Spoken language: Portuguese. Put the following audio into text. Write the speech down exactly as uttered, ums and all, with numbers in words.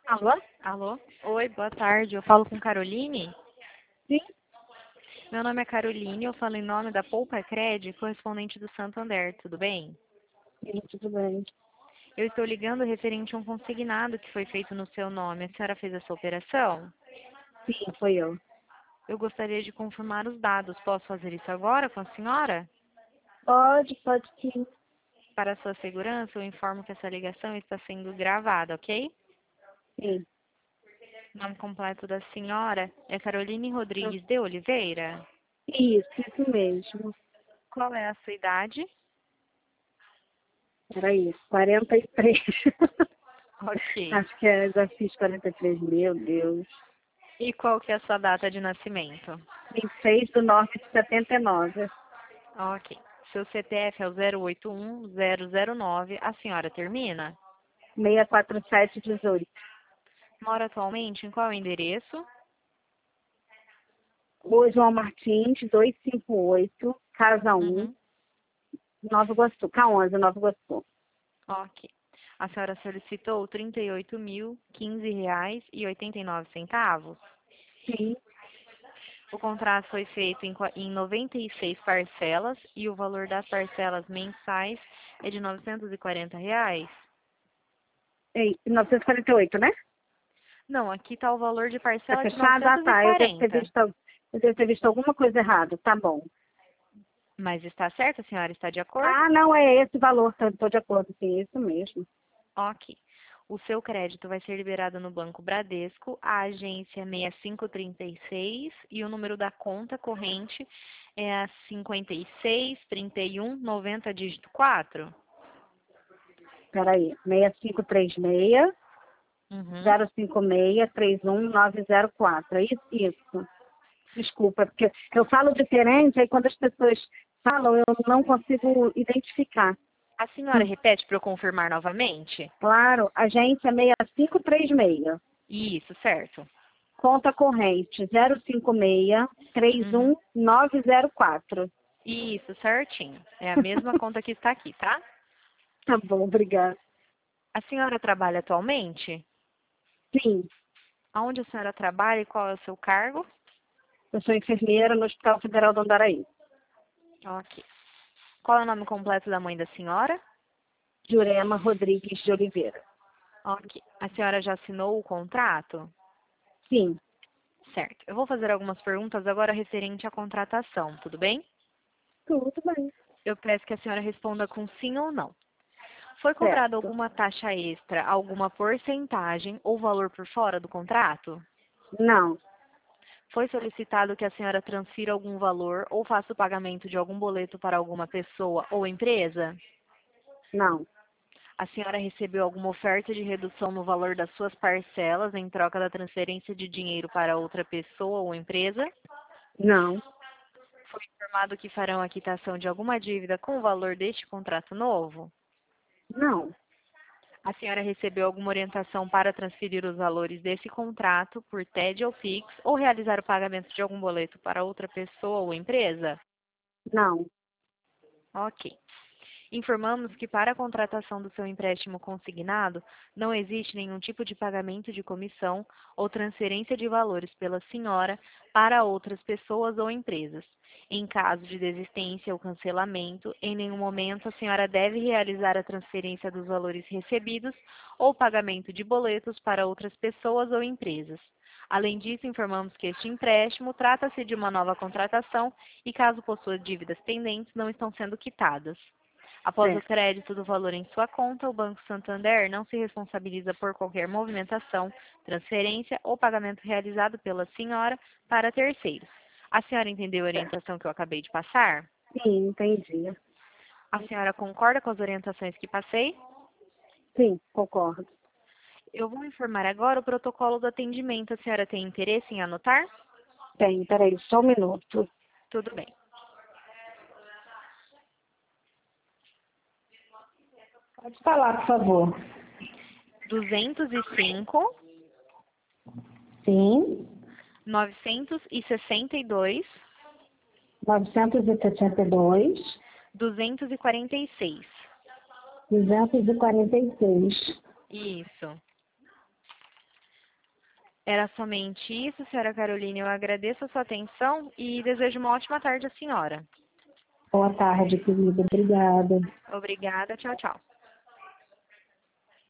Alô? Alô? Oi, boa tarde. Eu falo com Caroline? Sim, Meu nome é Caroline, eu falo em nome da Poupa Cred, correspondente do Santander, tudo bem? sim, tudo bem. Eu estou ligando referente a um consignado que foi feito no seu nome. A senhora fez essa operação? Sim, foi eu. Eu gostaria de confirmar os dados. Posso fazer isso agora com a senhora? Pode, pode sim. Para a sua segurança, eu informo que essa ligação está sendo gravada, ok? Sim. O nome completo da senhora é Caroline Ah, Rodrigues de Oliveira. Isso, isso mesmo. Qual é a sua idade? Peraí, quarenta e três. Ok. Acho que é, já fiz quarenta e três, meu Deus. E qual que é a sua data de nascimento? vinte e seis do nove de setenta e nove. Ok. Seu C P F é o zero oito um zero zero nove. A senhora termina? seiscentos e quarenta e sete, dezoito. Mora atualmente em qual endereço? Rua João Martins, duzentos e cinquenta e oito, Casa um, Uhum. Nova Iguaçu. K onze, Nova Iguaçu. Ok. A senhora solicitou trinta e oito mil, quinze reais e oitenta e nove centavos. Sim, O contrato foi feito em qua- em noventa e seis parcelas e o valor das parcelas mensais é de novecentos e quarenta reais. Ei, novecentos e quarenta e oito, né? Não, aqui está o valor de Tá parcela de fechado? Ah, novecentos e tá. Eu devo ter quarenta. visto, eu devo ter visto alguma coisa errada. Tá bom. Mas está certo? A senhora está de acordo? Ah, não, é esse valor, estou de acordo, sim, é isso mesmo. Ok. O seu crédito vai ser liberado no Banco Bradesco, a agência seis mil quinhentos e trinta e seis e o número da conta corrente é a cinquenta e seis, trinta e um, noventa, dígito quatro. Peraí, seis cinco três seis, Uhum. zero cinco seis, três um nove zero quatro. É isso? Isso. Desculpa, porque eu falo diferente, aí quando as pessoas falam, eu não consigo identificar. A senhora Hum. repete para eu confirmar novamente? Claro, agência seis cinco três seis. Isso, certo. Conta corrente zero cinco seis, três Uhum. um nove zero quatro. Isso, certinho. É a mesma conta que está aqui, tá? Tá bom, obrigada. A senhora trabalha atualmente? Sim, Aonde a senhora trabalha e qual é o seu cargo? eu sou enfermeira no Hospital Federal do Andaraí. Ok. Qual é o nome completo da mãe da senhora? Jurema Rodrigues de Oliveira. Ok. A senhora já assinou o contrato? Sim, Certo. Eu vou fazer algumas perguntas agora referente à contratação, tudo bem? tudo bem. Eu peço que a senhora responda com sim ou não. Foi cobrada Certo. alguma taxa extra, alguma porcentagem ou valor por fora do contrato? Não, Foi solicitado que a senhora transfira algum valor ou faça o pagamento de algum boleto para alguma pessoa ou empresa? não, A senhora recebeu alguma oferta de redução no valor das suas parcelas em troca da transferência de dinheiro para outra pessoa ou empresa? não, Foi informado que farão a quitação de alguma dívida com o valor deste contrato novo? não, A senhora recebeu alguma orientação para transferir os valores desse contrato por T E D ou Pix ou realizar o pagamento de algum boleto para outra pessoa ou empresa? não, Ok. Informamos que para a contratação do seu empréstimo consignado, não existe nenhum tipo de pagamento de comissão ou transferência de valores pela senhora para outras pessoas ou empresas. Em caso de desistência ou cancelamento, em nenhum momento a senhora deve realizar a transferência dos valores recebidos ou pagamento de boletos para outras pessoas ou empresas. Além disso, informamos que este empréstimo trata-se de uma nova contratação e, caso possua dívidas pendentes, não estão sendo quitadas. Após o certo, crédito do valor em sua conta, o Banco Santander não se responsabiliza por qualquer movimentação, transferência ou pagamento realizado pela senhora para terceiros. A senhora entendeu a certo. orientação que eu acabei de passar? Sim, entendi. A senhora concorda com as orientações que passei? Sim, concordo. Eu vou informar agora o protocolo do atendimento. A senhora tem interesse em anotar? Tem, peraí, só um minuto. Tudo bem. Pode falar, por favor. duzentos e cinco, Sim, novecentos e sessenta e dois, novecentos e sessenta e dois, duzentos e quarenta e seis. duzentos e quarenta e seis. Isso. Era somente isso, senhora Caroline. Eu agradeço a sua atenção e desejo uma ótima tarde à senhora. Boa tarde, querida. Obrigada. Obrigada. Tchau, tchau.